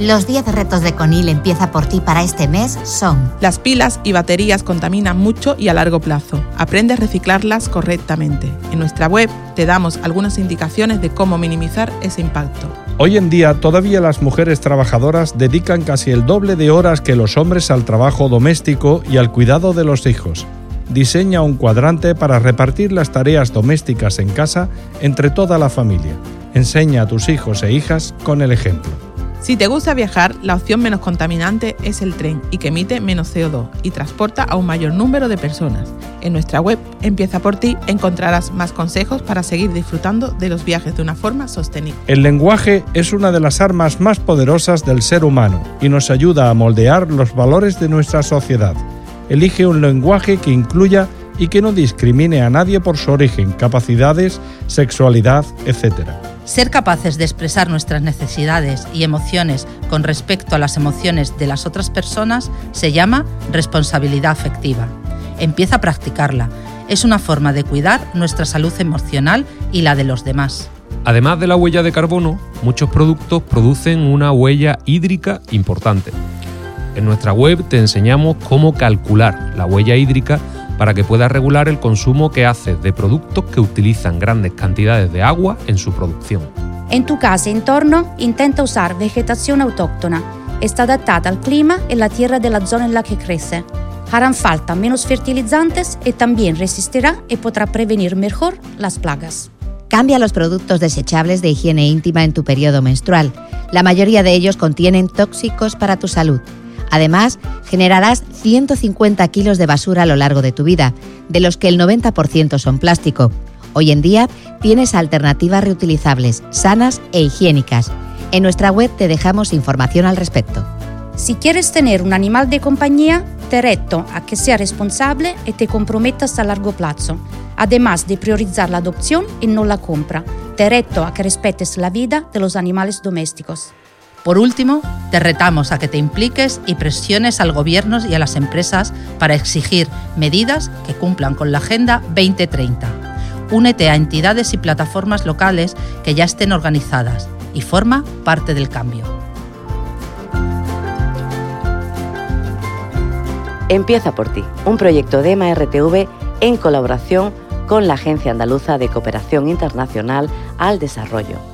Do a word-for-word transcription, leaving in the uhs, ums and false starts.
Los diez retos de Conil Empieza por ti para este mes son: las pilas y baterías contaminan mucho y a largo plazo. Aprende a reciclarlas correctamente. En nuestra web te damos algunas indicaciones de cómo minimizar ese impacto. Hoy en día todavía las mujeres trabajadoras dedican casi el doble de horas que los hombres al trabajo doméstico y al cuidado de los hijos. Diseña un cuadrante para repartir las tareas domésticas en casa entre toda la familia. Enseña a tus hijos e hijas con el ejemplo. Si te gusta viajar, la opción menos contaminante es el tren y que emite menos C O dos y transporta a un mayor número de personas. En nuestra web Empieza por ti encontrarás más consejos para seguir disfrutando de los viajes de una forma sostenible. El lenguaje es una de las armas más poderosas del ser humano y nos ayuda a moldear los valores de nuestra sociedad. Elige un lenguaje que incluya y que no discrimine a nadie por su origen, capacidades, sexualidad, etcétera. Ser capaces de expresar nuestras necesidades y emociones con respecto a las emociones de las otras personas se llama responsabilidad afectiva. Empieza a practicarla. Es una forma de cuidar nuestra salud emocional y la de los demás. Además de la huella de carbono, muchos productos producen una huella hídrica importante. En nuestra web te enseñamos cómo calcular la huella hídrica para que puedas regular el consumo que haces de productos que utilizan grandes cantidades de agua en su producción. En tu casa e entorno intenta usar vegetación autóctona. Está adaptada al clima y la tierra de la zona en la que crece. Harán falta menos fertilizantes y también resistirá y podrá prevenir mejor las plagas. Cambia los productos desechables de higiene íntima en tu periodo menstrual. La mayoría de ellos contienen tóxicos para tu salud. Además, generarás ciento cincuenta kilos de basura a lo largo de tu vida, de los que el noventa por ciento son plástico. Hoy en día tienes alternativas reutilizables, sanas e higiénicas. En nuestra web te dejamos información al respecto. Si quieres tener un animal de compañía, te reto a que seas responsable y te comprometas a largo plazo, además de priorizar la adopción y no la compra. Te reto a que respetes la vida de los animales domésticos. Por último, te retamos a que te impliques y presiones al gobierno y a las empresas para exigir medidas que cumplan con la Agenda veinte treinta. Únete a entidades y plataformas locales que ya estén organizadas y forma parte del cambio. Empieza por ti, un proyecto de E M A R T V en colaboración con la Agencia Andaluza de Cooperación Internacional al Desarrollo.